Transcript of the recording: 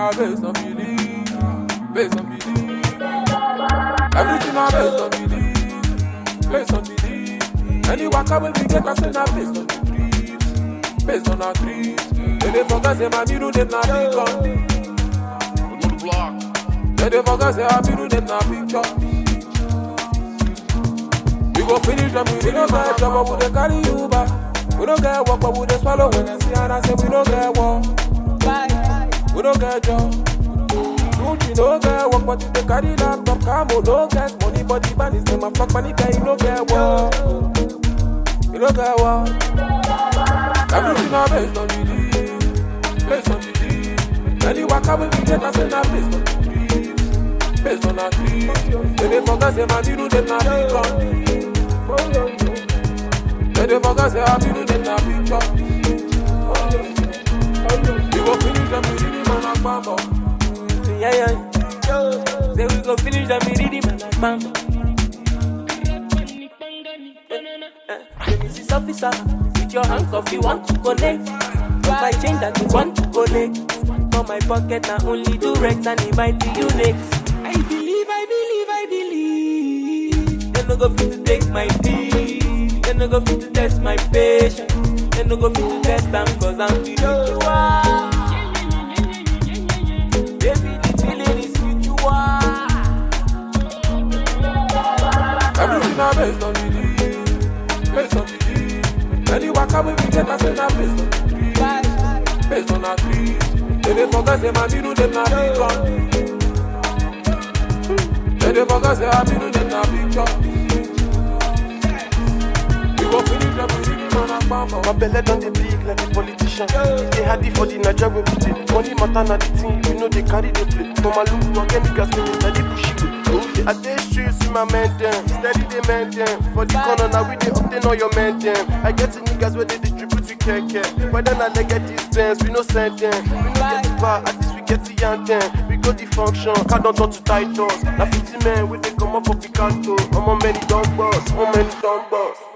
are based on belief. Based on belief. Everything are based on belief. Based on belief. Any waka will be get us in a based on belief. Based on our dreams. They forget say my middle them not big on. On the block. They forget say our middle them not picture. We go finish them, we don't get trouble, we don't carry you back. We don't get work, but we don't swallow when I see and I say we don't get work. We don't get job. You don't get work, but you don't carry laptop. Come on, don't get money, but the band is them a fuck money, guy, you don't get work. You don't get work. Everything are based on belief. Based on belief. Any waka will be get us in a based on belief. Based on our dreams. They forget say man, you do them not big on. They forget say I do them not picture. We go finish them with the man like Bamba. Yeah. Say we go finish them with the man like Bamba. This officer, with your handcuff you want to collect. For my chain that you want to collect. For my pocket I only do Rex and it might be you next. I believe. They no go fit to take my peace. They no go fit to test my patience. They no go fit to test them cause I'm spiritual. Baby, the feeling is mutual. Everything are based on belief. Based on belief. Any waka will be get us in a based on belief. Based on our dreams. They forget say man, you do them not big on. They forget say I do them not picture. My belly done the big like a politician. They had it for the Nigeria we put it. Money matter na the thing, you know they carry the play. No my look again niggas make me steady push it. I take streets with my men them, steady they men them. For the corner now we they obtain all your men them. I get the niggas where they distribute we care. But then I let get these bands, we no send them. We no get the bar, at least we get the young them. We go the function, can't don't talk to titles. Now 50 men when they come up for Picanto. I'm on many dumb boss,